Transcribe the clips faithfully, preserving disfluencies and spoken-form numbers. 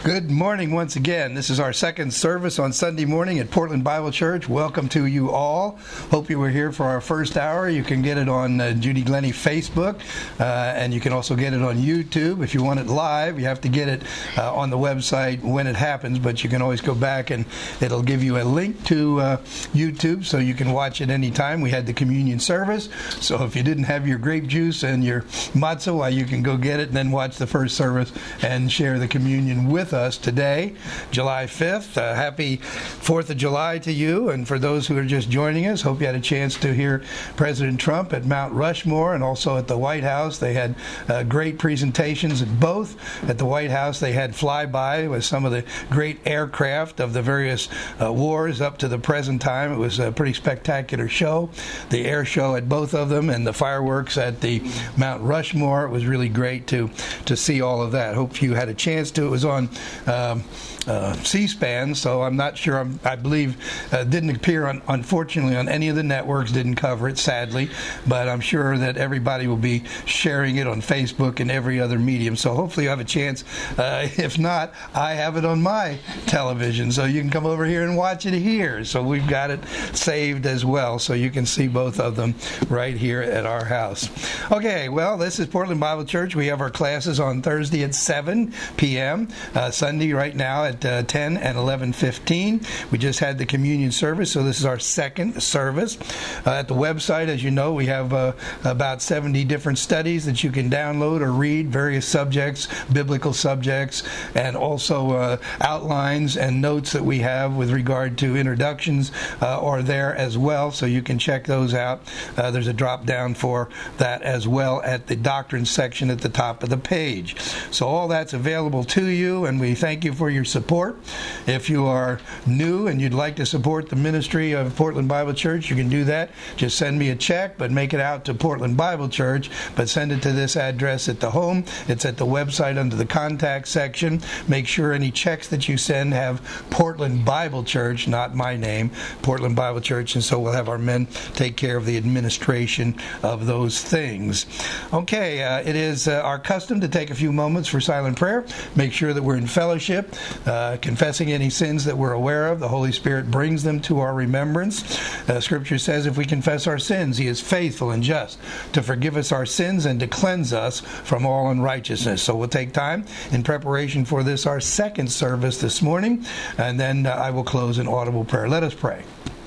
Good morning once again. This is our second service on Sunday morning at Portland Bible Church. Welcome to you all. Hope you were here for our first hour. You can get it on uh, Judy Glennie Facebook, uh, and you can also get it on YouTube. If you want it live, you have to get it uh, on the website when it happens, but you can always go back and it'll give you a link to uh, YouTube so you can watch it anytime. We had the communion service, so if you didn't have your grape juice and your matzah, well, you can go get it and then watch the first service and share the communion with us today, July fifth. Uh, happy fourth of July to you, and for those who are just joining us, hope you had a chance to hear President Trump at Mount Rushmore and also at the White House. They had uh, great presentations at both. At the White House, they had flyby with some of the great aircraft of the various uh, wars up to the present time. It was a pretty spectacular show. The air show at both of them and the fireworks at the Mount Rushmore. It was really great to to see all of that. Hope you had a chance to. It was on Um, uh, C-SPAN, so I'm not sure. I'm, I believe uh, didn't appear, on, unfortunately, on any of the networks. Didn't cover it, sadly, but I'm sure that everybody will be sharing it on Facebook and every other medium. So hopefully you have a chance. Uh, if not, I have it on my television, so you can come over here and watch it here. So we've got it saved as well, so you can see both of them right here at our house. Okay, well, this is Portland Bible Church. We have our classes on Thursday at seven p.m., uh, Sunday right now at uh, ten and eleven fifteen. We just had the communion service, so this is our second service. Uh, at the website, as you know, we have uh, about seventy different studies that you can download or read, various subjects, biblical subjects, and also uh, outlines and notes that we have with regard to introductions uh, are there as well, so you can check those out. Uh, there's a drop down for that as well at the doctrine section at the top of the page. So all that's available to you, and we thank you for your support. If you are new and you'd like to support the ministry of Portland Bible Church, you can do that. Just send me a check, but make it out to Portland Bible Church, but send it to this address at the home. It's at the website under the contact section. Make sure any checks that you send have Portland Bible Church, not my name, Portland Bible Church, and so we'll have our men take care of the administration of those things. Okay, uh, it is uh, our custom to take a few moments for silent prayer. Make sure that we're in fellowship, uh, confessing any sins that we're aware of. The Holy Spirit brings them to our remembrance. Uh, Scripture says if we confess our sins, He is faithful and just to forgive us our sins and to cleanse us from all unrighteousness. So we'll take time in preparation for this, our second service this morning, and then uh, I will close in audible prayer. Let us pray.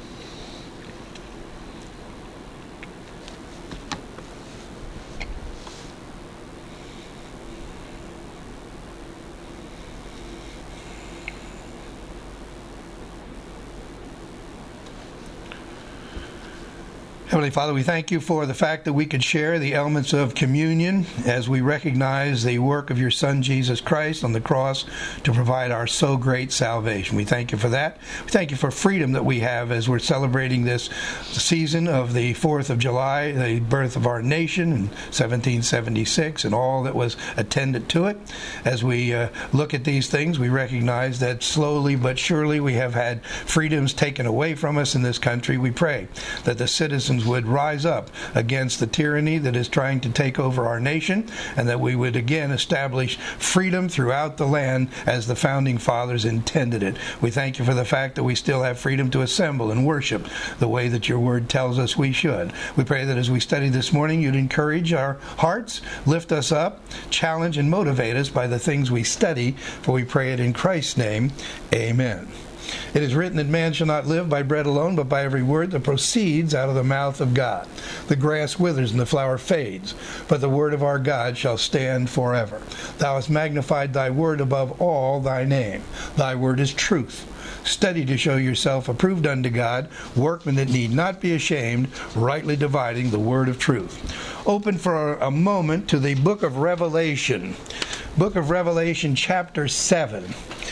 Heavenly Father, we thank you for the fact that we could share the elements of communion as we recognize the work of your Son, Jesus Christ, on the cross to provide our so great salvation. We thank you for that. We thank you for freedom that we have as we're celebrating this season of the fourth of July, the birth of our nation in seventeen seventy-six, and all that was attendant to it. As we uh, look at these things, we recognize that slowly but surely we have had freedoms taken away from us in this country. We pray that the citizens would rise up against the tyranny that is trying to take over our nation, and that we would again establish freedom throughout the land as the founding fathers intended it. We thank you for the fact that we still have freedom to assemble and worship the way that your word tells us we should. We pray that as we study this morning, you'd encourage our hearts, lift us up, challenge and motivate us by the things we study, for we pray it in Christ's name. Amen. It is written that man shall not live by bread alone, but by every word that proceeds out of the mouth of God. The grass withers and the flower fades, but the word of our God shall stand forever. Thou hast magnified thy word above all thy name. Thy word is truth. Study to show yourself approved unto God, workmen that need not be ashamed, rightly dividing the word of truth. Open for a moment to the book of Revelation. Book of Revelation, chapter seven.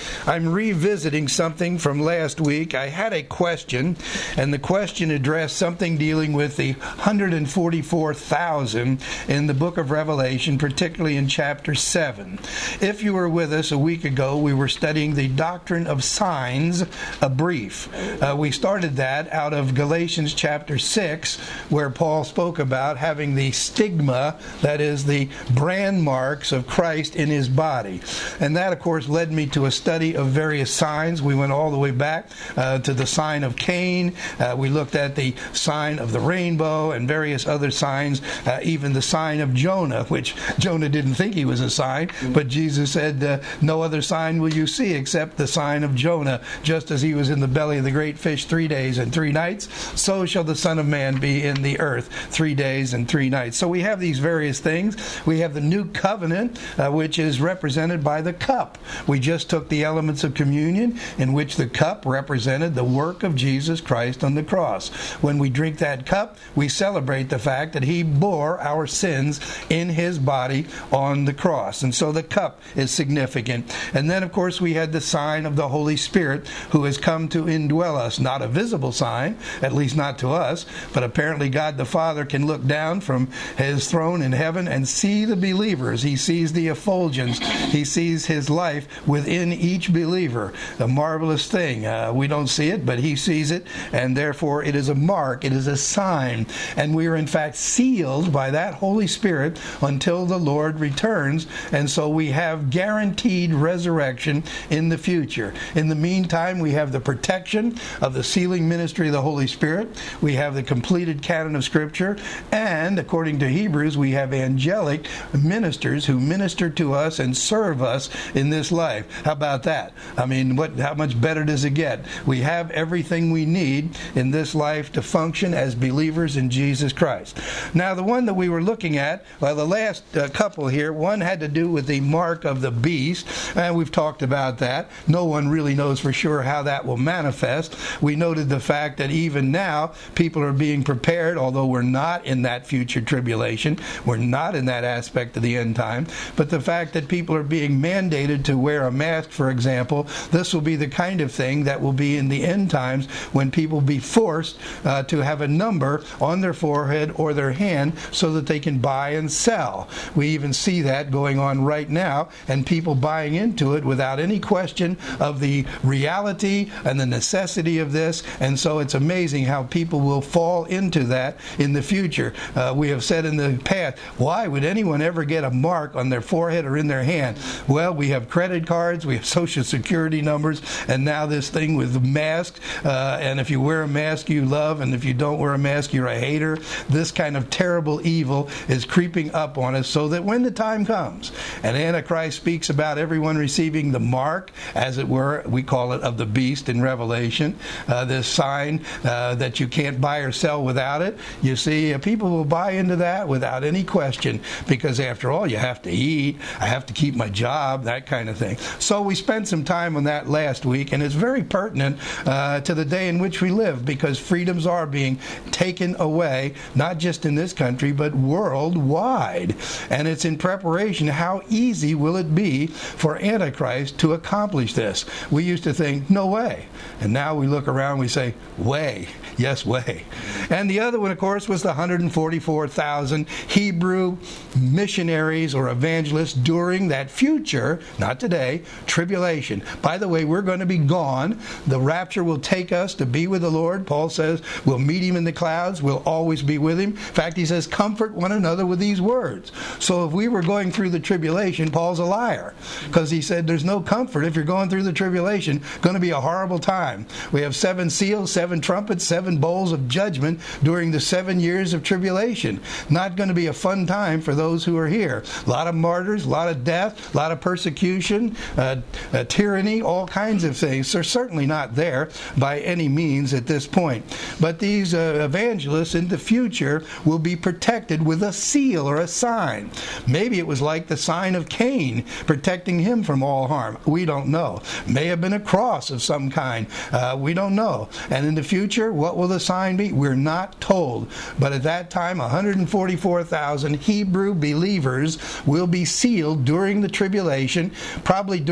I'm revisiting something from last week. I had a question, and the question addressed something dealing with the one hundred forty-four thousand in the book of Revelation, particularly in chapter seven. If you were with us a week ago, we were studying the doctrine of signs, a brief. Uh, we started that out of Galatians chapter six, where Paul spoke about having the stigma, that is, the brand marks of Christ in his body. And that, of course, led me to a study of various signs. We went all the way back uh, to the sign of Cain. Uh, we looked at the sign of the rainbow and various other signs, uh, even the sign of Jonah, which Jonah didn't think he was a sign, but Jesus said, uh, no other sign will you see except the sign of Jonah. Just as he was in the belly of the great fish three days and three nights, so shall the Son of Man be in the earth three days and three nights. So we have these various things. We have the new covenant, uh, which is represented by the cup. We just took the elements of communion, in which the cup represented the work of Jesus Christ on the cross. When we drink that cup, we celebrate the fact that he bore our sins in his body on the cross. And so the cup is significant. And then, of course, we had the sign of the Holy Spirit, who has come to indwell us. Not a visible sign, at least not to us, but apparently God the Father can look down from his throne in heaven and see the believers. He sees the effulgence. He sees his life within each believer. A marvelous thing. Uh, we don't see it, but he sees it, and therefore it is a mark. It is a sign. And we are in fact sealed by that Holy Spirit until the Lord returns. And so we have guaranteed resurrection in the future. In the meantime, we have the protection of the sealing ministry of the Holy Spirit. We have the completed canon of Scripture. And according to Hebrews, we have angelic ministers who minister to us and serve us in this life. How about that? I mean, what? How much better does it get? We have everything we need in this life to function as believers in Jesus Christ. Now, the one that we were looking at, well, the last uh, couple here, one had to do with the mark of the beast, and we've talked about that. No one really knows for sure how that will manifest. We noted the fact that even now, people are being prepared, although we're not in that future tribulation. We're not in that aspect of the end time. But the fact that people are being mandated to wear a mask, for example, this will be the kind of thing that will be in the end times when people will be forced uh, to have a number on their forehead or their hand so that they can buy and sell. We even see that going on right now, and people buying into it without any question of the reality and the necessity of this. And so it's amazing how people will fall into that in the future. Uh, we have said in the past, why would anyone ever get a mark on their forehead or in their hand? Well, we have credit cards, we have social security numbers, and now this thing with masks. Uh, and if you wear a mask, you love, and if you don't wear a mask, you're a hater. This kind of terrible evil is creeping up on us, so that when the time comes and Antichrist speaks about everyone receiving the mark, as it were, we call it, of the beast in Revelation, uh, this sign uh, that you can't buy or sell without it, you see, uh, people will buy into that without any question, because after all, you have to eat, I have to keep my job, that kind of thing. So we spent some time on that last week, and it's very pertinent uh, to the day in which we live, because freedoms are being taken away, not just in this country, but worldwide. And it's in preparation. How easy will it be for Antichrist to accomplish this? We used to think, no way. And now we look around, we say, way. Yes, way. And the other one, of course, was the one hundred forty-four thousand Hebrew missionaries or evangelists during that future, not today, tribulation. By the way, we're going to be gone. The rapture will take us to be with the Lord. Paul says we'll meet him in the clouds. We'll always be with him. In fact, he says, comfort one another with these words. So if we were going through the tribulation, Paul's a liar, because he said there's no comfort if you're going through the tribulation. Going to be a horrible time. We have seven seals, seven trumpets, seven bowls of judgment during the seven years of tribulation. Not going to be a fun time for those who are here. A lot of martyrs, a lot of death, a lot of persecution, uh, uh, tyranny, all kinds of things. They're certainly not there by any means at this point. But these uh, evangelists in the future will be protected with a seal or a sign. Maybe it was like the sign of Cain, protecting him from all harm. We don't know. May have been a cross of some kind. Uh, we don't know. And in the future, what will the sign be? We're not told. But at that time, one hundred forty-four thousand Hebrew believers will be sealed during the tribulation, probably during the first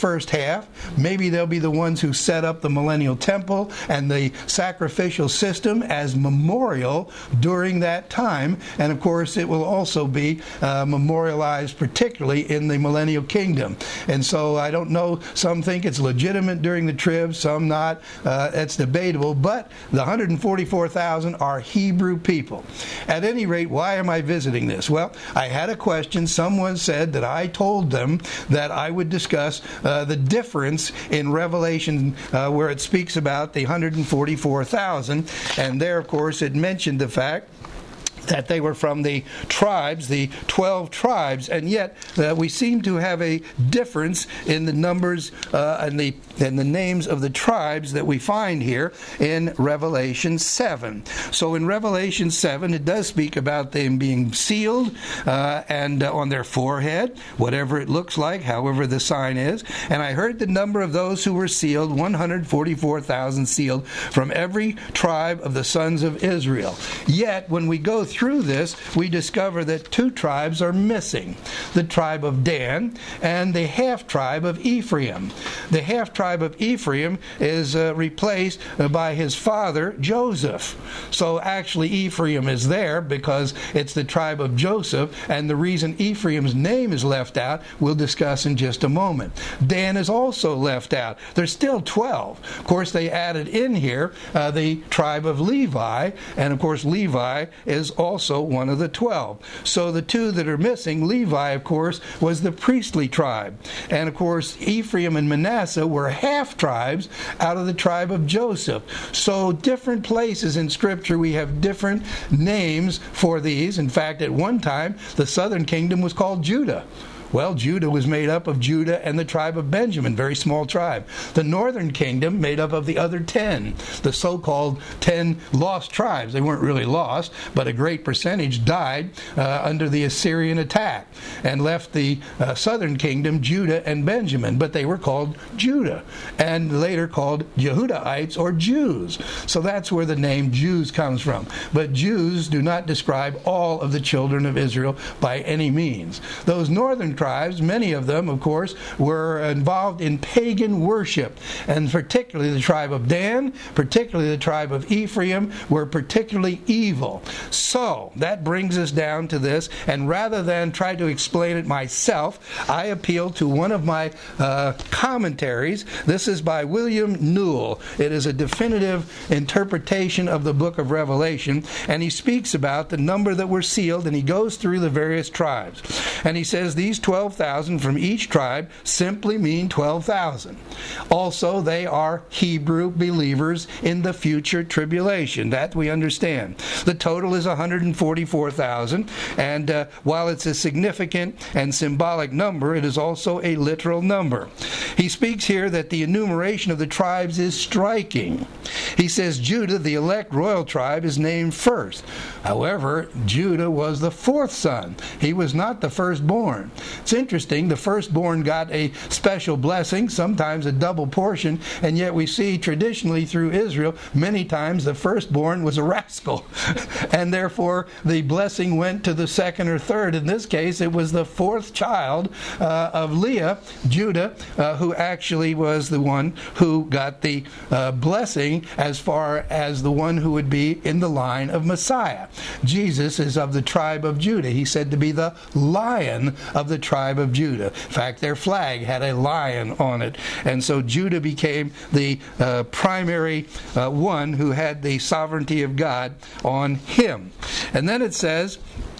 first half. Maybe they'll be the ones who set up the millennial temple and the sacrificial system as memorial during that time. And of course, it will also be uh, memorialized particularly in the millennial kingdom. And so I don't know, some think it's legitimate during the trib, some not. Uh, it's debatable. But the one hundred forty-four thousand are Hebrew people. At any rate, why am I visiting this? Well, I had a question. Someone said that I told them that I would discuss uh, the difference in Revelation uh, where it speaks about the one hundred forty-four thousand. And there, of course, it mentioned the fact that they were from the tribes, the twelve tribes, and yet uh, we seem to have a difference in the numbers uh, and the and the names of the tribes that we find here in Revelation seven. So in Revelation seven, it does speak about them being sealed uh, and uh, on their forehead, whatever it looks like, however the sign is. And I heard the number of those who were sealed, one hundred forty-four thousand sealed from every tribe of the sons of Israel. Yet when we go through this, we discover that two tribes are missing. The tribe of Dan and the half-tribe of Ephraim. The half-tribe of Ephraim is uh, replaced by his father, Joseph. So actually Ephraim is there because it's the tribe of Joseph, and the reason Ephraim's name is left out, we'll discuss in just a moment. Dan is also left out. There's still twelve. Of course, they added in here uh, the tribe of Levi, and of course Levi is also one of the twelve. So the two that are missing, Levi, of course, was the priestly tribe. And of course, Ephraim and Manasseh were half-tribes out of the tribe of Joseph. So different places in Scripture, we have different names for these. In fact, at one time, the southern kingdom was called Judah. Well, Judah was made up of Judah and the tribe of Benjamin, very small tribe. The northern kingdom made up of the other ten, the so-called ten lost tribes. They weren't really lost, but a great percentage died uh, under the Assyrian attack and left the uh, southern kingdom, Judah and Benjamin. But they were called Judah and later called Jehudahites or Jews. So that's where the name Jews comes from. But Jews do not describe all of the children of Israel by any means. Those northern tribes, many of them, of course, were involved in pagan worship, and particularly the tribe of Dan, particularly the tribe of Ephraim, were particularly evil. So that brings us down to this, and rather than try to explain it myself, I appeal to one of my uh, commentaries. This is by William Newell. It is a definitive interpretation of the book of Revelation, and he speaks about the number that were sealed, and he goes through the various tribes. And he says these twelve thousand from each tribe simply mean twelve thousand. Also, they are Hebrew believers in the future tribulation. That we understand. The total is one hundred forty-four thousand, and uh, while it's a significant and symbolic number, it is also a literal number. He speaks here that the enumeration of the tribes is striking. He says Judah, the elect royal tribe, is named first. However, Judah was the fourth son. He was not the firstborn. It's interesting, the firstborn got a special blessing, sometimes a double portion, and yet we see traditionally through Israel, many times the firstborn was a rascal. And therefore, the blessing went to the second or third. In this case, it was the fourth child uh, of Leah, Judah, uh, who actually was the one who got the uh, blessing as far as the one who would be in the line of Messiah. Jesus is of the tribe of Judah. He's said to be the Lion of the tribe of Judah. In fact, their flag had a lion on it. And so Judah became the uh, primary uh, one who had the sovereignty of God on him. And then it says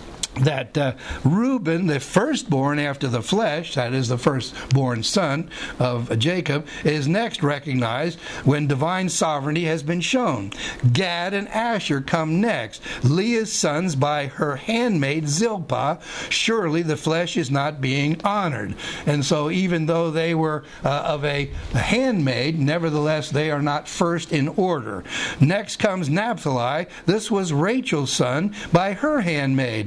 that uh, Reuben, the firstborn after the flesh, that is the firstborn son of Jacob, is next recognized when divine sovereignty has been shown. Gad and Asher come next, Leah's sons by her handmaid Zilpah. Surely the flesh is not being honored. And so even though they were uh, of a handmaid, nevertheless they are not first in order. Next comes Naphtali. This was Rachel's son by her handmaid,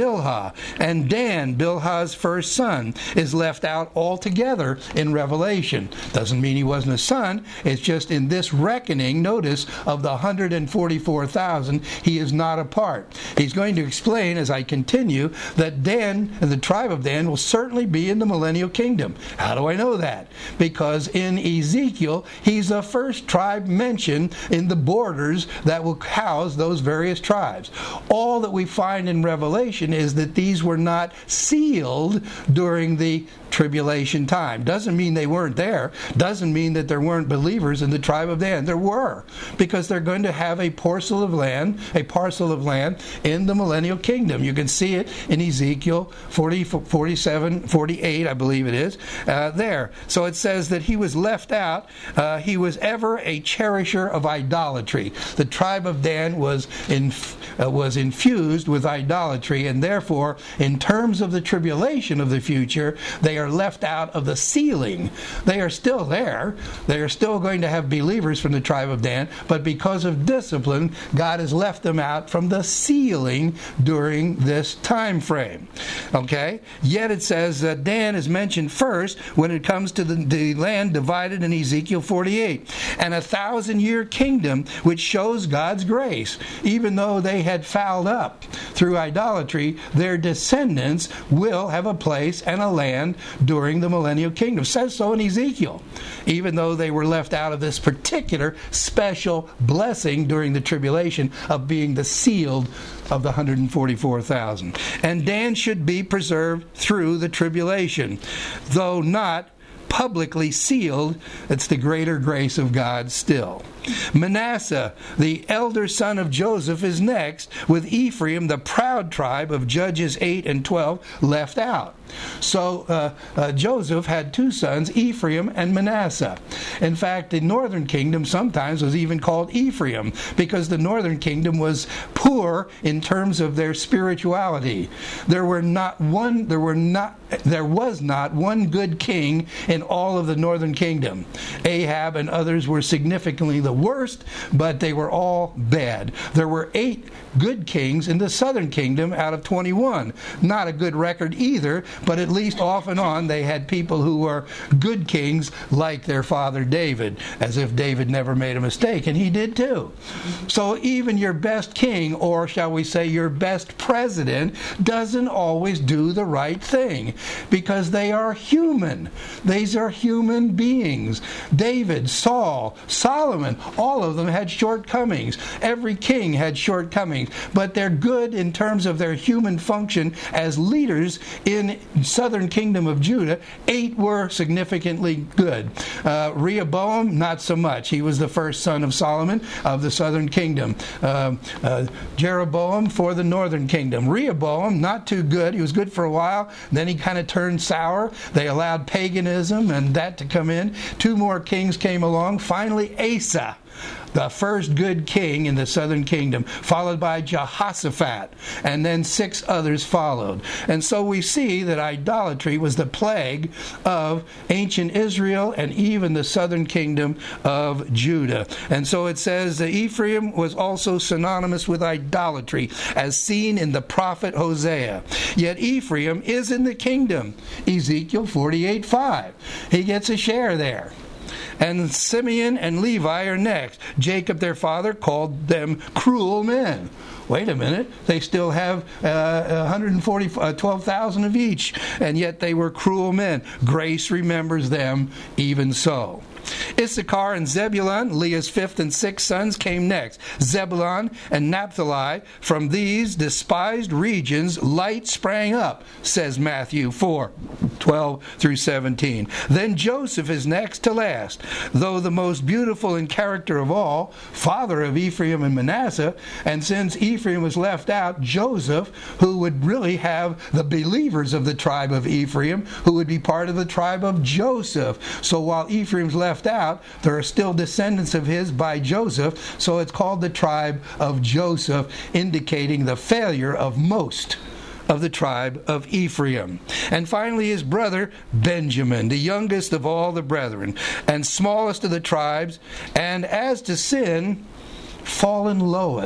Bilhah. And Dan, Bilhah's first son, is left out altogether in Revelation. Doesn't mean he wasn't a son. It's just in this reckoning, notice, of the one hundred forty-four thousand, he is not a part. He's going to explain as I continue that Dan, the tribe of Dan, will certainly be in the millennial kingdom. How do I know that? Because in Ezekiel, he's the first tribe mentioned in the borders that will house those various tribes. All that we find in Revelation is that these were not sealed during the tribulation time. Doesn't mean they weren't there. Doesn't mean that there weren't believers in the tribe of Dan. There were, because they're going to have a parcel of land, a parcel of land in the millennial kingdom. You can see it in Ezekiel forty, forty-seven, forty-eight, I believe it is, uh, there. So it says that he was left out. Uh, he was ever a cherisher of idolatry. The tribe of Dan was in, uh, was infused with idolatry, and therefore, in terms of the tribulation of the future, they are left out of the sealing. They are still there. They are still going to have believers from the tribe of Dan, but because of discipline, God has left them out from the sealing during this time frame. Okay? Yet it says that Dan is mentioned first when it comes to the, the land divided in Ezekiel forty-eight. And a thousand-year kingdom which shows God's grace. Even though they had fouled up through idolatry, their descendants will have a place and a land during the millennial kingdom. It says so in Ezekiel. Even though they were left out of this particular special blessing during the tribulation of being the sealed of the one hundred forty-four thousand. And Dan should be preserved through the tribulation, though not publicly sealed. It's the greater grace of God still. Manasseh, the elder son of Joseph, is next, with Ephraim, the proud tribe of Judges eight and twelve, left out. So uh, uh, Joseph had two sons, Ephraim and Manasseh. In fact, the northern kingdom sometimes was even called Ephraim, because the northern kingdom was poor in terms of their spirituality. There were not one. There were not. There was not one good king in all of the northern kingdom. Ahab and others were significantly the worst, but they were all bad. There were eight good kings in the southern kingdom out of twenty-one. Not a good record either, but at least off and on they had people who were good kings like their father David, as if David never made a mistake, and he did too. So even your best king, or shall we say your best president, doesn't always do the right thing, because they are human. These are human beings. David, Saul, Solomon, all of them had shortcomings. Every king had shortcomings, but they're good in terms of their human function as leaders in southern kingdom of Judah. Eight were significantly good. Uh, Rehoboam, not so much. He was the first son of Solomon of the southern kingdom. Uh, uh, Jeroboam for the northern kingdom. Rehoboam, not too good. He was good for a while. Then he kind of turned sour. They allowed paganism and that to come in. Two more kings came along. Finally, Asa, the first good king in the southern kingdom, followed by Jehoshaphat, and then six others followed. And so we see that idolatry was the plague of ancient Israel and even the southern kingdom of Judah. And so it says that Ephraim was also synonymous with idolatry, as seen in the prophet Hosea. Yet Ephraim is in the kingdom. Ezekiel forty-eight five. He gets a share there. And Simeon and Levi are next. Jacob, their father, called them cruel men. Wait a minute. They still have uh, one hundred forty, uh, twelve thousand of each, and yet they were cruel men. Grace remembers them even so. Issachar and Zebulun, Leah's fifth and sixth sons, came next. Zebulun and Naphtali, from these despised regions, light sprang up, says Matthew four, twelve through seventeen. Then Joseph is next to last, though the most beautiful in character of all, father of Ephraim and Manasseh. And since Ephraim was left out, Joseph, who would really have the believers of the tribe of Ephraim, who would be part of the tribe of Joseph. So while Ephraim's left out, there are still descendants of his by Joseph, so it's called the tribe of Joseph, indicating the failure of most of the tribe of Ephraim. And finally his brother Benjamin, the youngest of all the brethren, and smallest of the tribes, and as to sin, fallen lowest.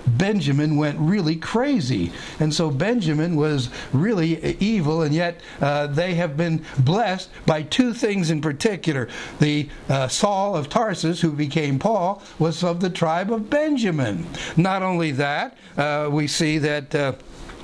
Benjamin went really crazy. And so Benjamin was really evil, and yet uh, they have been blessed by two things in particular. The uh, Saul of Tarsus, who became Paul, was of the tribe of Benjamin. Not only that, uh, we see that uh,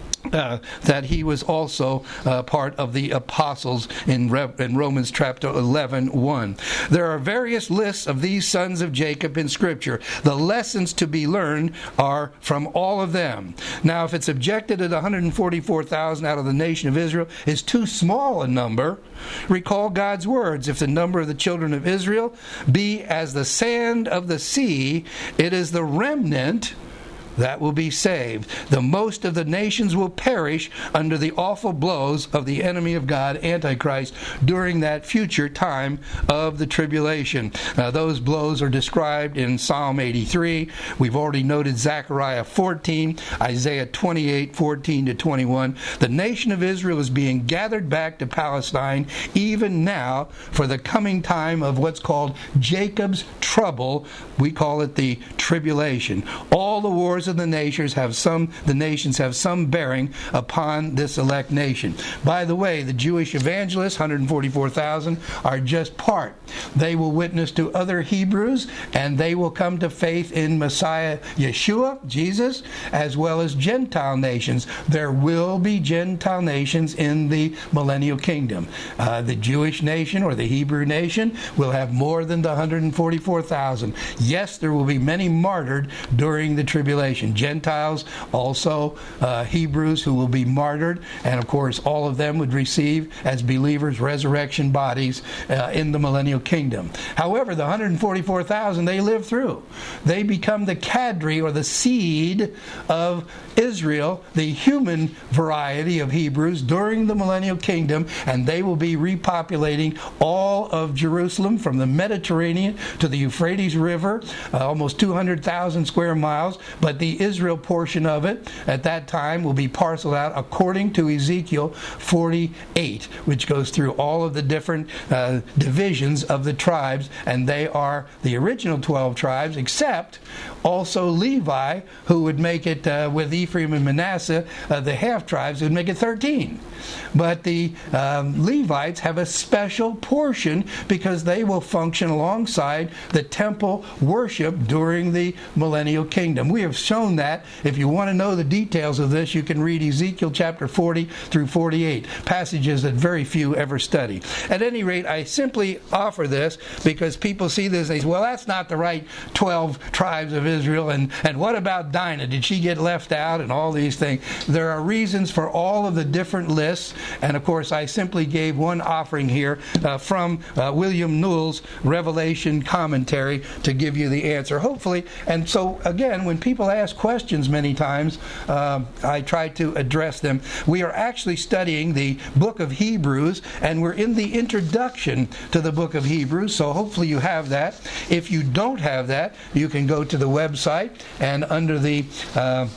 Uh, that he was also uh, part of the apostles in, Re- in Romans chapter eleven, one. There are various lists of these sons of Jacob in Scripture. The lessons to be learned are from all of them. Now, if it's objected that one hundred forty-four thousand out of the nation of Israel is too small a number, recall God's words. If the number of the children of Israel be as the sand of the sea, it is the remnant that will be saved. The most of the nations will perish under the awful blows of the enemy of God, Antichrist, during that future time of the tribulation. Now, those blows are described in Psalm eighty-three. We've already noted Zechariah fourteen, Isaiah twenty-eight, fourteen to twenty-one. The nation of Israel is being gathered back to Palestine even now for the coming time of what's called Jacob's trouble. We call it the tribulation. All the wars of the nations have some the nations have some bearing upon this elect nation. By the way, the Jewish evangelists, one hundred forty-four thousand, are just part. They will witness to other Hebrews, and they will come to faith in Messiah Yeshua, Jesus, as well as Gentile nations. There will be Gentile nations in the millennial kingdom. Uh, the Jewish nation, or the Hebrew nation, will have more than the one hundred forty-four thousand. Yes, there will be many martyred during the tribulation. Gentiles, also uh, Hebrews who will be martyred, and of course all of them would receive as believers resurrection bodies uh, in the millennial kingdom. However, the one hundred forty-four thousand they live through. They become the cadre, or the seed of Israel, the human variety of Hebrews, during the millennial kingdom, and they will be repopulating all of Jerusalem from the Mediterranean to the Euphrates River, uh, almost two hundred thousand square miles. But the Israel portion of it at that time will be parceled out according to Ezekiel forty-eight, which goes through all of the different uh, divisions of the tribes, and they are the original twelve tribes, except also Levi, who would make it uh, with Ephraim and Manasseh, uh, the half tribes, would make it thirteen. But the um, Levites have a special portion because they will function alongside the temple worship during the millennial kingdom. We have shown that. If you want to know the details of this, you can read Ezekiel chapter forty through forty-eight, passages that very few ever study. At any rate, I simply offer this because people see this and they say, well, that's not the right twelve tribes of Israel, and, and what about Dinah? Did she get left out, and all these things? There are reasons for all of the different lists, and of course I simply gave one offering here uh, from uh, William Newell's Revelation commentary to give you the answer, hopefully. And so again, when people ask questions many times, uh, I try to address them. We are actually studying the book of Hebrews, and we're in the introduction to the book of Hebrews, so hopefully you have that. If you don't have that, you can go to the website, and under the uh,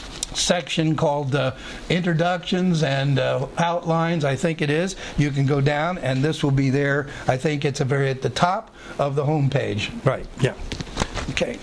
section called uh, Introductions and uh, Outlines, I think it is, you can go down, and this will be there. I think it's a very at the top of the home page. Right, yeah. Okay.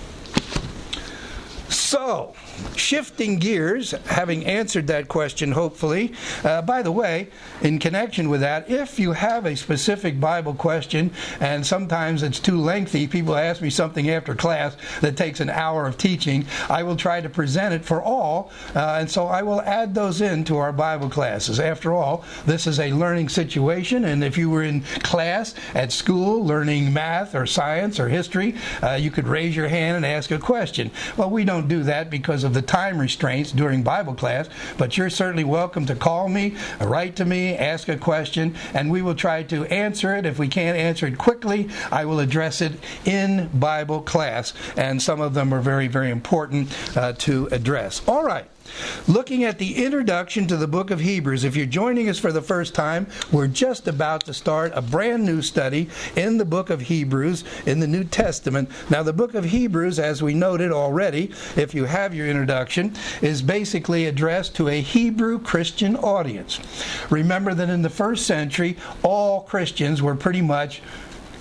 So, shifting gears, having answered that question, hopefully. Uh, by the way, in connection with that, if you have a specific Bible question, and sometimes it's too lengthy, people ask me something after class that takes an hour of teaching, I will try to present it for all, uh, and so I will add those into our Bible classes. After all, this is a learning situation, and if you were in class at school learning math or science or history, uh, you could raise your hand and ask a question. Well, we don't do that because of the time restraints during Bible class, but you're certainly welcome to call me, write to me, ask a question, and we will try to answer it. If we can't answer it quickly, I will address it in Bible class, and some of them are very, very important uh, to address. All right. Looking at the introduction to the book of Hebrews. If you're joining us for the first time, we're just about to start a brand new study in the book of Hebrews in the New Testament. Now, the book of Hebrews, as we noted already, if you have your introduction, is basically addressed to a Hebrew Christian audience. Remember that in the first century, all Christians were pretty much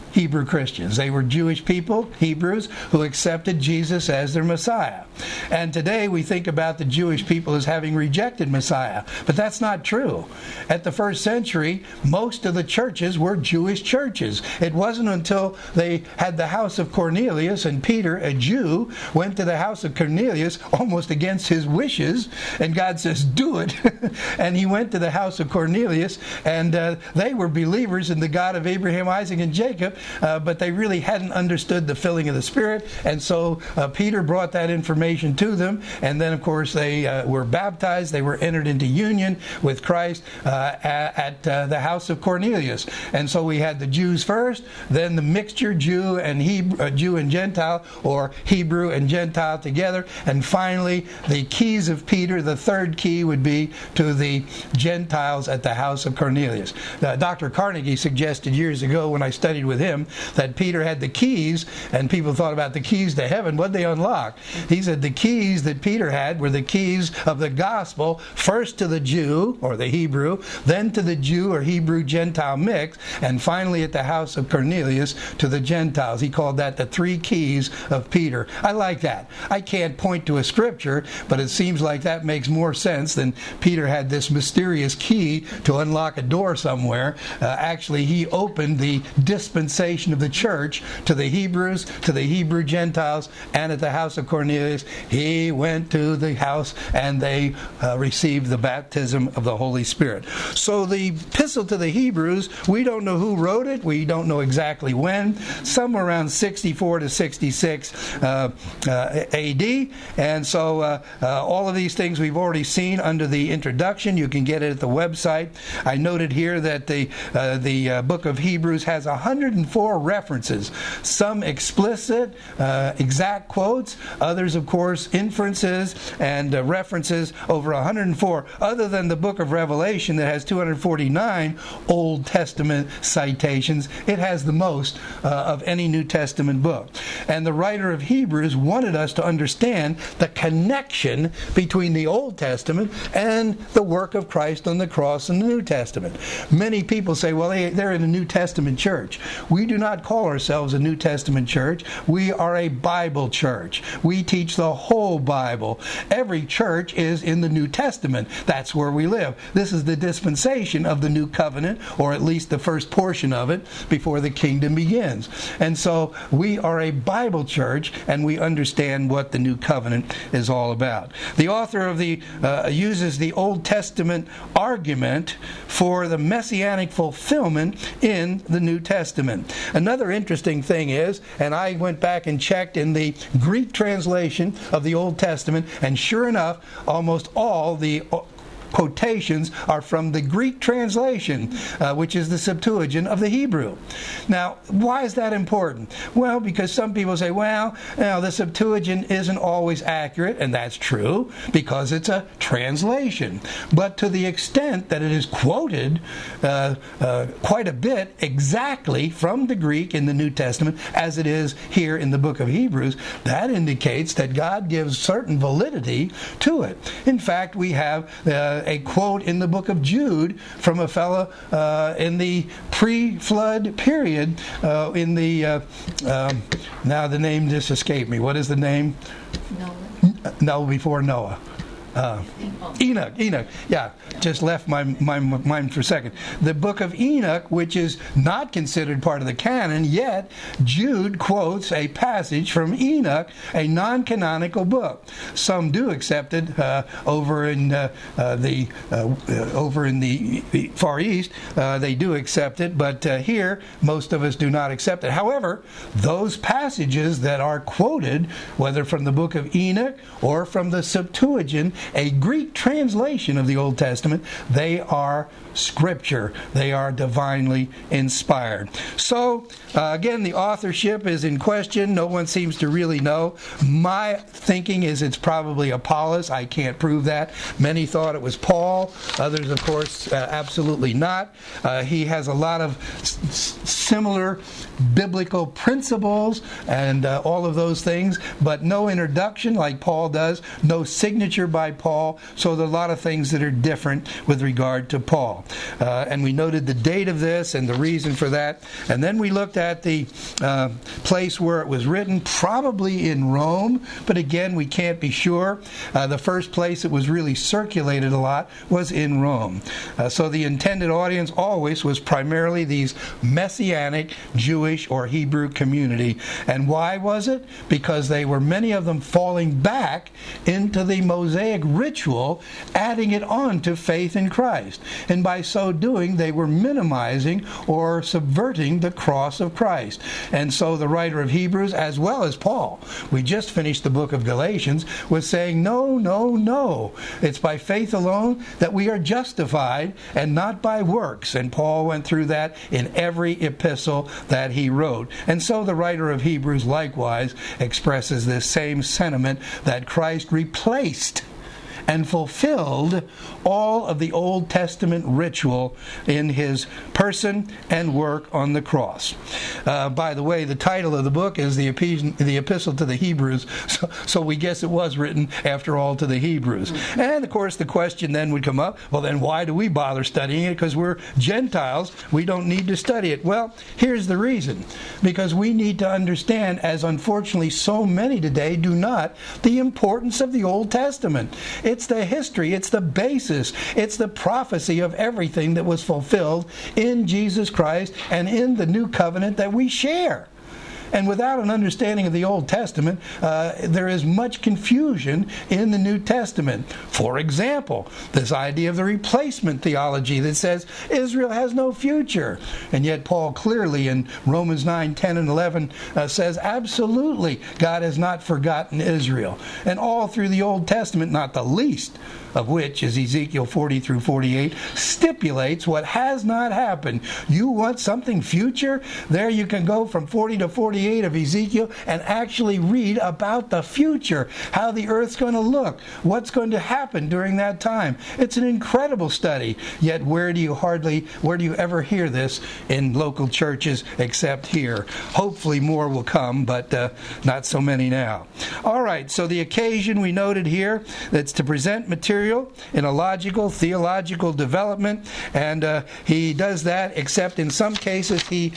Hebrew Christians. They were Jewish people, Hebrews, who accepted Jesus as their Messiah. And today we think about the Jewish people as having rejected Messiah. But that's not true. At the first century, most of the churches were Jewish churches. It wasn't until they had the house of Cornelius, and Peter, a Jew, went to the house of Cornelius almost against his wishes, and God says, do it. And he went to the house of Cornelius, and uh, they were believers in the God of Abraham, Isaac, and Jacob, uh, but they really hadn't understood the filling of the Spirit, and so uh, Peter brought that information to them, and then of course they uh, were baptized. They were entered into union with Christ uh, at, at uh, the house of Cornelius. And so we had the Jews first, then the mixture, Jew and Hebrew, uh, Jew and Gentile, or Hebrew and Gentile together, and finally the keys of Peter, the third key would be to the Gentiles at the house of Cornelius. Uh, Doctor Carnegie suggested years ago when I studied with him that Peter had the keys, and people thought about the keys to heaven. What did they unlock? He said the keys that Peter had were the keys of the gospel, first to the Jew, or the Hebrew, then to the Jew or Hebrew Gentile mix, and finally at the house of Cornelius to the Gentiles. He called that the three keys of Peter. I like that. I can't point to a scripture, but it seems like that makes more sense than Peter had this mysterious key to unlock a door somewhere. Uh, actually, he opened the dispensation of the church to the Hebrews, to the Hebrew Gentiles, and at the house of Cornelius, he went to the house and they uh, received the baptism of the Holy Spirit. So the epistle to the Hebrews, we don't know who wrote it. We don't know exactly when. Somewhere around sixty-four to sixty-six uh, uh, A D. And so uh, uh, all of these things we've already seen under the introduction. You can get it at the website. I noted here that the uh, the uh, book of Hebrews has one hundred four references. Some explicit, uh, exact quotes. Others, of course, inferences and uh, references, over one hundred four. Other than the book of Revelation that has two hundred forty-nine Old Testament citations, it has the most uh, of any New Testament book. And the writer of Hebrews wanted us to understand the connection between the Old Testament and the work of Christ on the cross in the New Testament. Many people say, well, they, they're in a New Testament church. We do not call ourselves a New Testament church. We are a Bible church. We teach the whole Bible. Every church is in the New Testament. That's where we live. This is the dispensation of the New Covenant, or at least the first portion of it, before the kingdom begins. And so we are a Bible church, and we understand what the New Covenant is all about. The author of the uh, uses the Old Testament argument for the messianic fulfillment in the New Testament. Another interesting thing is, and I went back and checked in the Greek translation of the Old Testament, and sure enough, almost all the quotations are from the Greek translation, uh, which is the Septuagint of the Hebrew. Now, why is that important? Well, because some people say, well, you know, the Septuagint isn't always accurate, and that's true, because it's a translation. But to the extent that it is quoted uh, uh, quite a bit exactly from the Greek in the New Testament, as it is here in the book of Hebrews, that indicates that God gives certain validity to it. In fact, we have uh, a quote in the book of Jude from a fellow uh, in the pre-flood period, uh, in the, uh, um, now the name just escaped me. What is the name? Noah. No, before Noah. Uh, Enoch, Enoch, yeah, just left my, my mind for a second. The book of Enoch, which is not considered part of the canon, yet Jude quotes a passage from Enoch, a non-canonical book. Some do accept it uh, over in uh, uh, the uh, over in the Far East. Uh, they do accept it, but uh, here most of us do not accept it. However, those passages that are quoted, whether from the book of Enoch or from the Septuagint, a Greek translation of the Old Testament, they are Scripture. They are divinely inspired. So, uh, again, the authorship is in question. No one seems to really know. My thinking is it's probably Apollos. I can't prove that. Many thought it was Paul. Others, of course, uh, absolutely not. Uh, he has a lot of s- similar biblical principles and uh, all of those things, but no introduction like Paul does, no signature by by Paul, so there are a lot of things that are different with regard to Paul. Uh, and we noted the date of this and the reason for that. And then we looked at the uh, place where it was written, probably in Rome, but again, we can't be sure. Uh, the first place it was really circulated a lot was in Rome. Uh, so the intended audience always was primarily these Messianic Jewish or Hebrew community. And why was it? Because they were, many of them, falling back into the Mosaic ritual, adding it on to faith in Christ. And by so doing, they were minimizing or subverting the cross of Christ. And so the writer of Hebrews, as well as Paul, we just finished the book of Galatians, was saying, no, no, no. It's by faith alone that we are justified and not by works. And Paul went through that in every epistle that he wrote. And so the writer of Hebrews likewise expresses this same sentiment that Christ replaced and fulfilled all of the Old Testament ritual in his person and work on the cross. Uh, by the way, the title of the book is the, Epi- the Epistle to the Hebrews, so, so we guess it was written, after all, to the Hebrews. And, of course, the question then would come up, well, then why do we bother studying it? Because we're Gentiles. We don't need to study it. Well, here's the reason. Because we need to understand, as unfortunately so many today do not, the importance of the Old Testament. It's the history. It's the basis. It's the prophecy of everything that was fulfilled in Jesus Christ and in the new covenant that we share. And without an understanding of the Old Testament, uh, there is much confusion in the New Testament. For example, this idea of the replacement theology that says Israel has no future. And yet Paul clearly in Romans nine, ten, and eleven uh, says absolutely God has not forgotten Israel. And all through the Old Testament, not the least of which is Ezekiel forty through forty-eight, stipulates what has not happened. You want something future? There you can go from forty to forty-eight of Ezekiel and actually read about the future, how the earth's going to look, what's going to happen during that time. It's an incredible study. Yet where do you hardly, where do you ever hear this in local churches except here? Hopefully more will come, but uh, not so many now. All right, so the occasion we noted here, that's to present material in a logical, theological development, and uh, he does that, except in some cases he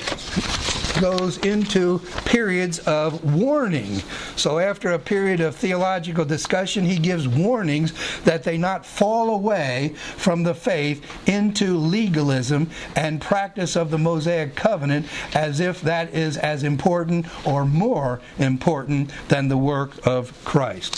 goes into periods of warning. So after a period of theological discussion, he gives warnings that they not fall away from the faith into legalism and practice of the Mosaic covenant, as if that is as important or more important than the work of Christ.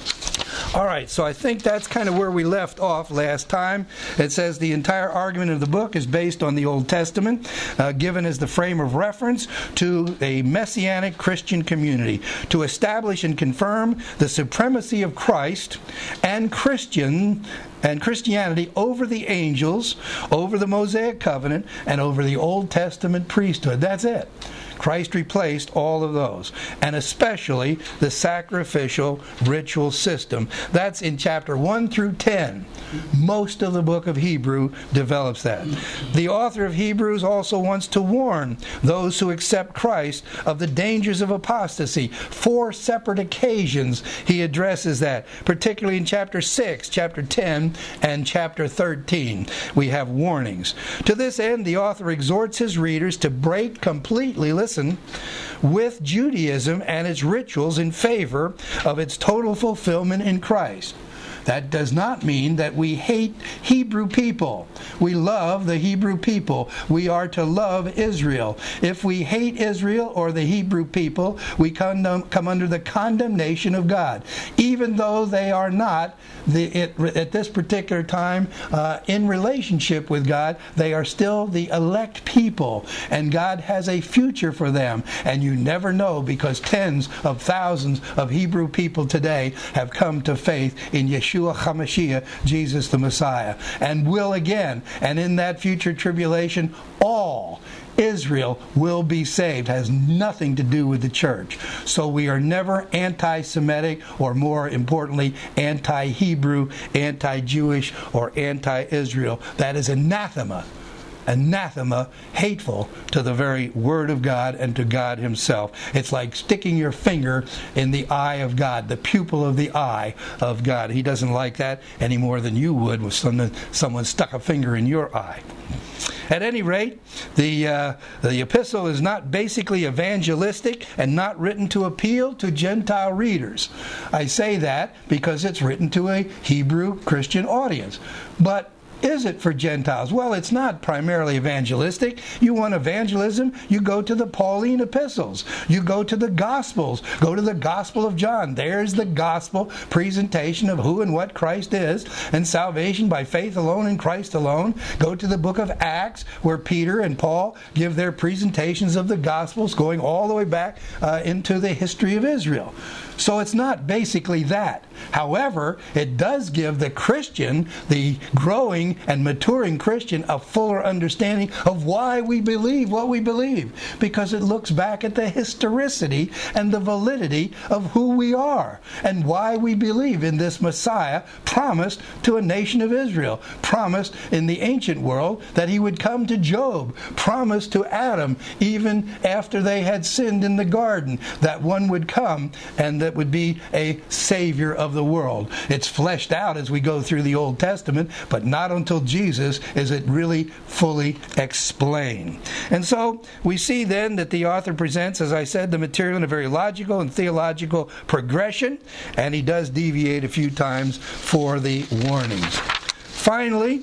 All right, so I think that's kind of where we left off last time. It says the entire argument of the book is based on the Old Testament, uh, given as the frame of reference to a Messianic Christian community, to establish and confirm the supremacy of Christ and Christian and Christianity over the angels, over the Mosaic covenant, and over the Old Testament priesthood. That's it. Christ replaced all of those, and especially the sacrificial ritual system. That's in chapter one through ten. Most of the book of Hebrew develops that. The author of Hebrews also wants to warn those who accept Christ of the dangers of apostasy. Four separate occasions he addresses that, particularly in chapter six, chapter ten, and chapter thirteen. We have warnings. To this end, the author exhorts his readers to break completely, listen, with Judaism and its rituals in favor of its total fulfillment in Christ. That does not mean that we hate Hebrew people. We love the Hebrew people. We are to love Israel. If we hate Israel or the Hebrew people, we come, come under the condemnation of God, even though they are not, the, it, at this particular time, uh, in relationship with God. They are still the elect people, and God has a future for them. And you never know, because tens of thousands of Hebrew people today have come to faith in Yeshua HaMashiach, Jesus the Messiah, and will again. And in that future tribulation, all Israel will be saved. It has nothing to do with the church. So we are never anti-Semitic, or more importantly, anti-Hebrew, anti-Jewish, or anti-Israel. That is anathema anathema, hateful to the very Word of God and to God Himself. It's like sticking your finger in the eye of God, the pupil of the eye of God. He doesn't like that any more than you would if someone, someone stuck a finger in your eye. At any rate, the uh, the epistle is not basically evangelistic and not written to appeal to Gentile readers. I say that because it's written to a Hebrew Christian audience. But is it for Gentiles? Well, it's not primarily evangelistic. You want evangelism, you go to the Pauline epistles. You go to the Gospels. Go to the Gospel of John. There's the gospel presentation of who and what Christ is, and salvation by faith alone in Christ alone. Go to the book of Acts, where Peter and Paul give their presentations of the Gospels, going all the way back uh, into the history of Israel. So it's not basically that. However, it does give the Christian, the growing and maturing Christian, a fuller understanding of why we believe what we believe, because it looks back at the historicity and the validity of who we are and why we believe in this Messiah promised to a nation of Israel, promised in the ancient world that He would come to Job, promised to Adam even after they had sinned in the garden, that one would come and that would be a Savior of the world. It's fleshed out as we go through the Old Testament, but not until Jesus is it really fully explained. And so we see then that the author presents, as I said, the material in a very logical and theological progression, and he does deviate a few times for the warnings. Finally,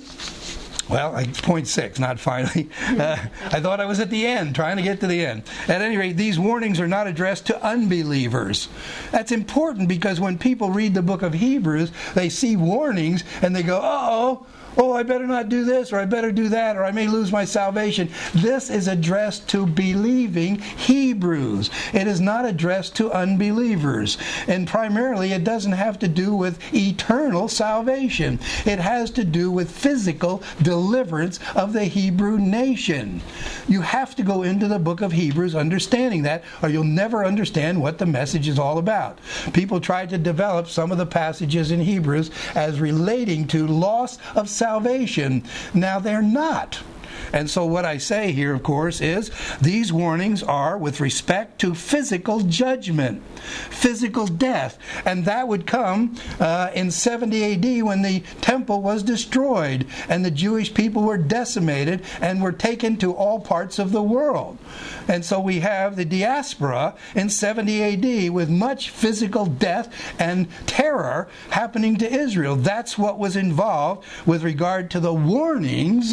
Well, point six, not finally. Uh, I thought I was at the end, trying to get to the end. At any rate, these warnings are not addressed to unbelievers. That's important because when people read the book of Hebrews, they see warnings and they go, uh-oh, oh, I better not do this, or I better do that, or I may lose my salvation. This is addressed to believing Hebrews. It is not addressed to unbelievers. And primarily, it doesn't have to do with eternal salvation. It has to do with physical deliverance of the Hebrew nation. You have to go into the book of Hebrews understanding that, or you'll never understand what the message is all about. People try to develop some of the passages in Hebrews as relating to loss of salvation. Now they're not. And so what I say here, of course, is these warnings are with respect to physical judgment, physical death. And that would come uh, in seventy A D when the temple was destroyed and the Jewish people were decimated and were taken to all parts of the world. And so we have the diaspora in seventy A D with much physical death and terror happening to Israel. That's what was involved with regard to the warnings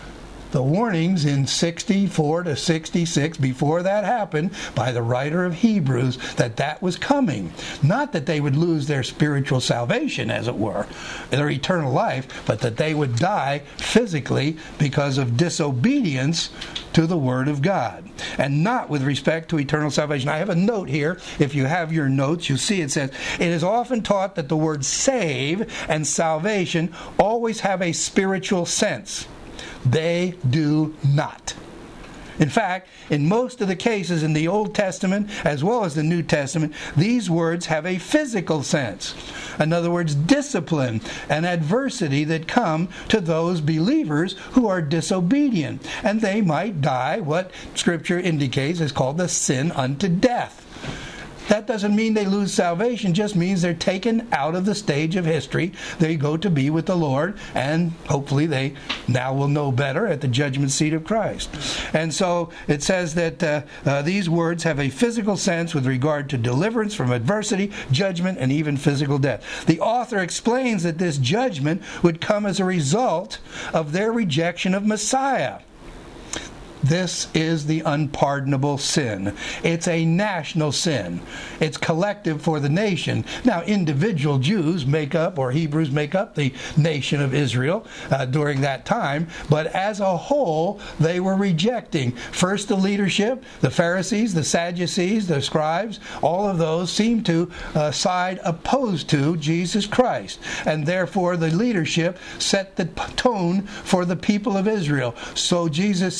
The warnings in sixty-four to sixty-six, before that happened, by the writer of Hebrews, that that was coming. Not that they would lose their spiritual salvation, as it were, their eternal life, but that they would die physically because of disobedience to the Word of God, and not with respect to eternal salvation. I have a note here. If you have your notes, you see it says, it is often taught that the word save and salvation always have a spiritual sense. They do not. In fact, in most of the cases in the Old Testament as well as the New Testament, these words have a physical sense. In other words, discipline and adversity that come to those believers who are disobedient. And they might die, what Scripture indicates is called the sin unto death. That doesn't mean they lose salvation, just means they're taken out of the stage of history. They go to be with the Lord, and hopefully they now will know better at the judgment seat of Christ. And so it says that uh, uh, these words have a physical sense with regard to deliverance from adversity, judgment, and even physical death. The author explains that this judgment would come as a result of their rejection of Messiah. This is the unpardonable sin. It's a national sin. It's collective for the nation. Now, individual Jews make up, or Hebrews make up, the nation of Israel uh, during that time, but as a whole, they were rejecting. First, the leadership, the Pharisees, the Sadducees, the scribes, all of those seemed to uh, side opposed to Jesus Christ. And therefore, the leadership set the tone for the people of Israel. So Jesus said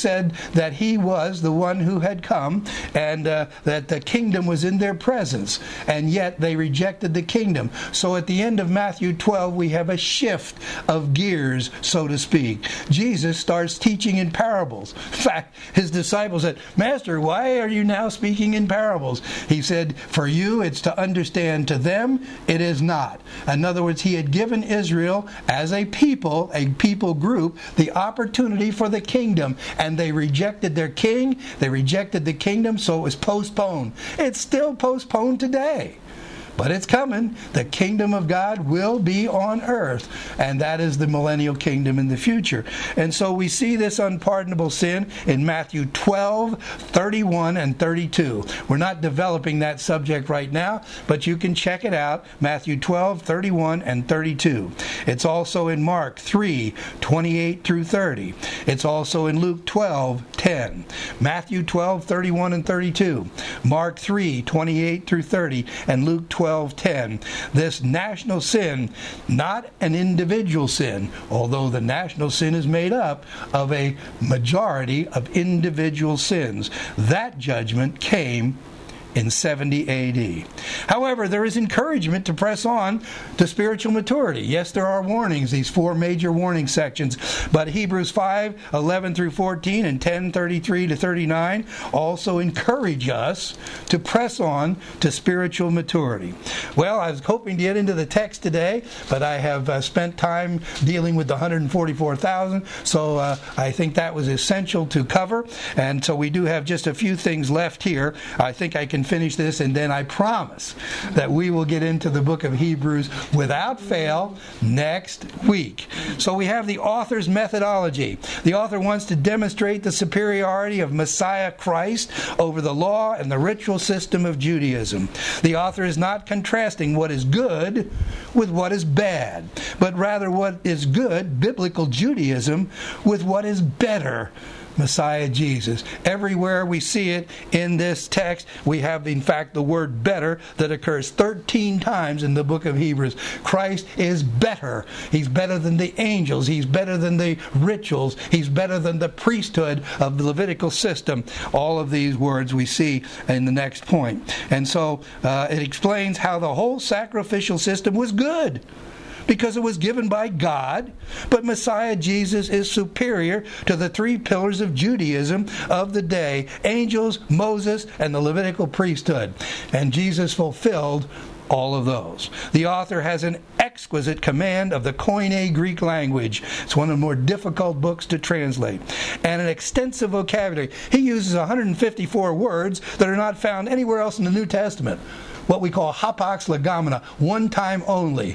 that he was the one who had come, and uh, that the kingdom was in their presence, and yet they rejected the kingdom. So at the end of Matthew twelve, we have a shift of gears, so to speak. Jesus starts teaching in parables. In fact, his disciples said, "Master, why are you now speaking in parables?" He said, "For you it's to understand, to them it is not." In other words, he had given Israel as a people, a people group, the opportunity for the kingdom, and they rejected their king, they rejected the kingdom, so it was postponed. It's still postponed today. But it's coming. The kingdom of God will be on earth. And that is the millennial kingdom in the future. And so we see this unpardonable sin in Matthew twelve, thirty-one, and thirty-two. We're not developing that subject right now, but you can check it out. Matthew twelve, thirty-one, and thirty-two. It's also in Mark three, twenty-eight through thirty. It's also in Luke twelve, ten. Matthew twelve, thirty-one, and thirty-two. Mark three, twenty-eight through thirty. And Luke twelve, ten. This national sin, not an individual sin, although the national sin is made up of a majority of individual sins. That judgment came in seventy A D. However, there is encouragement to press on to spiritual maturity. Yes, there are warnings, these four major warning sections, but Hebrews five, eleven through fourteen and ten, thirty-three to thirty-nine also encourage us to press on to spiritual maturity. Well, I was hoping to get into the text today, but I have uh, spent time dealing with the one hundred forty-four thousand, so uh, I think that was essential to cover, and so we do have just a few things left here. I think I can finish this, and then I promise that we will get into the book of Hebrews without fail next week. So we have the author's methodology. The author wants to demonstrate the superiority of Messiah Christ over the law and the ritual system of Judaism. The author is not contrasting what is good with what is bad, but rather what is good, biblical Judaism, with what is better, Messiah Jesus. Everywhere we see it in this text, we have, in fact, the word better that occurs thirteen times in the book of Hebrews. Christ is better. He's better than the angels. He's better than the rituals. He's better than the priesthood of the Levitical system. All of these words we see in the next point. And so uh, it explains how the whole sacrificial system was good, because it was given by God, but Messiah Jesus is superior to the three pillars of Judaism of the day: angels, Moses, and the Levitical priesthood. And Jesus fulfilled all of those. The author has an exquisite command of the Koine Greek language. It's one of the more difficult books to translate. And an extensive vocabulary. He uses one hundred fifty-four words that are not found anywhere else in the New Testament. What we call hapax legomena, one time only.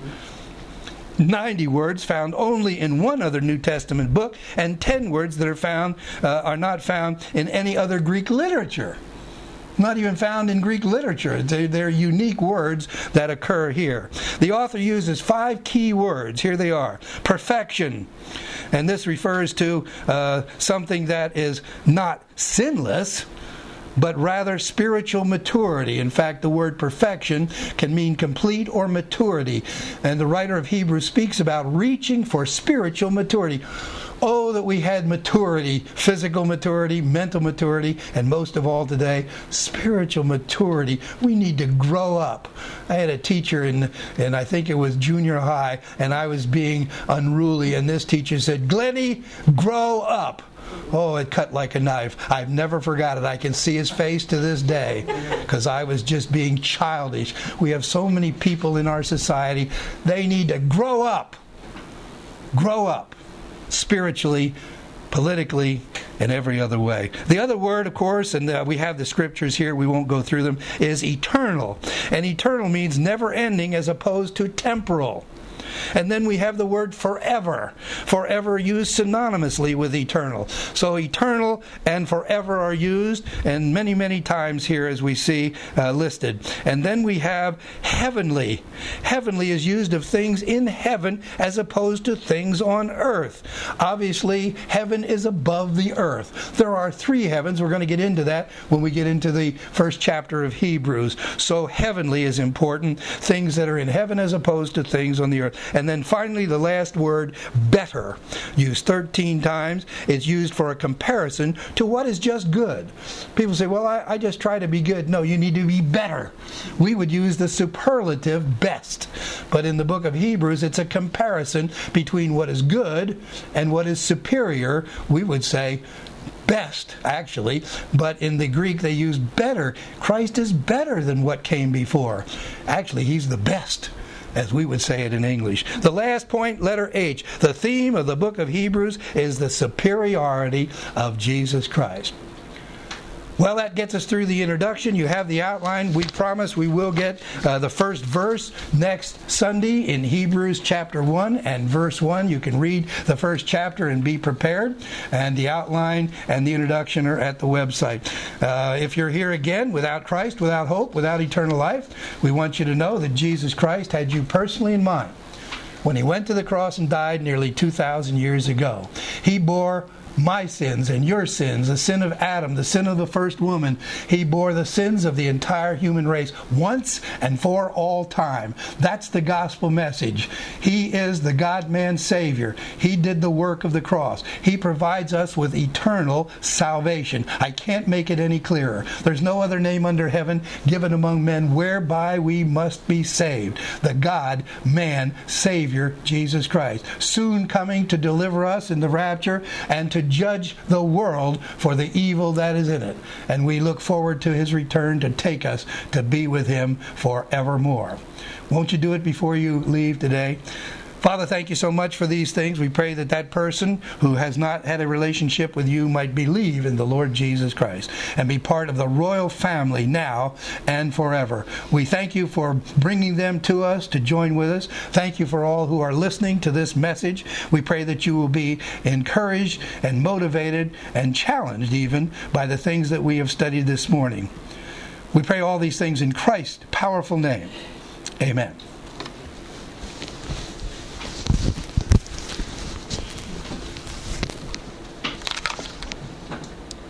ninety words found only in one other New Testament book, and ten words that are found uh, are not found in any other Greek literature. Not even found in Greek literature. They're, they're unique words that occur here. The author uses five key words. Here they are. Perfection. And this refers to uh, something that is not sinless, but rather spiritual maturity. In fact, the word perfection can mean complete or maturity. And the writer of Hebrews speaks about reaching for spiritual maturity. Oh, that we had maturity, physical maturity, mental maturity, and most of all today, spiritual maturity. We need to grow up. I had a teacher in, and I think it was junior high, and I was being unruly, and this teacher said, "Glennie, grow up." Oh, it cut like a knife. I've never forgot it. I can see his face to this day, because I was just being childish. We have so many people in our society. They need to grow up. Grow up. Spiritually, politically, and every other way. The other word, of course, and uh, we have the scriptures here, we won't go through them, is eternal. And eternal means never ending as opposed to temporal. And then we have the word forever. Forever used synonymously with eternal. So eternal and forever are used, and many, many times here as we see uh, listed. And then we have heavenly. Heavenly is used of things in heaven as opposed to things on earth. Obviously, heaven is above the earth. There are three heavens. We're going to get into that when we get into the first chapter of Hebrews. So heavenly is important. Things that are in heaven as opposed to things on the earth. And then finally, the last word, better, used thirteen times. It's used for a comparison to what is just good. People say, well, I, I just try to be good. No, you need to be better. We would use the superlative best. But in the book of Hebrews, it's a comparison between what is good and what is superior. We would say best, actually, but in the Greek they use better. Christ is better than what came before. Actually, he's the best, as we would say it in English. The last point, letter H. The theme of the book of Hebrews is the superiority of Jesus Christ. Well, that gets us through the introduction. You have the outline. We promise we will get uh, the first verse next Sunday in Hebrews chapter one and verse one. You can read the first chapter and be prepared. And the outline and the introduction are at the website. Uh, if you're here again without Christ, without hope, without eternal life, we want you to know that Jesus Christ had you personally in mind when he went to the cross and died nearly two thousand years ago. He bore my sins and your sins, the sin of Adam, the sin of the first woman. He bore the sins of the entire human race once and for all time. That's the gospel message. He is the God-man Savior. He did the work of the cross. He provides us with eternal salvation. I can't make it any clearer. There's no other name under heaven given among men whereby we must be saved. The God-man Savior, Jesus Christ, soon coming to deliver us in the rapture and to judge the world for the evil that is in it. And we look forward to his return to take us to be with him forevermore. Won't you do it before you leave today? Father, thank you so much for these things. We pray that that person who has not had a relationship with you might believe in the Lord Jesus Christ and be part of the royal family now and forever. We thank you for bringing them to us to join with us. Thank you for all who are listening to this message. We pray that you will be encouraged and motivated and challenged even by the things that we have studied this morning. We pray all these things in Christ's powerful name. Amen.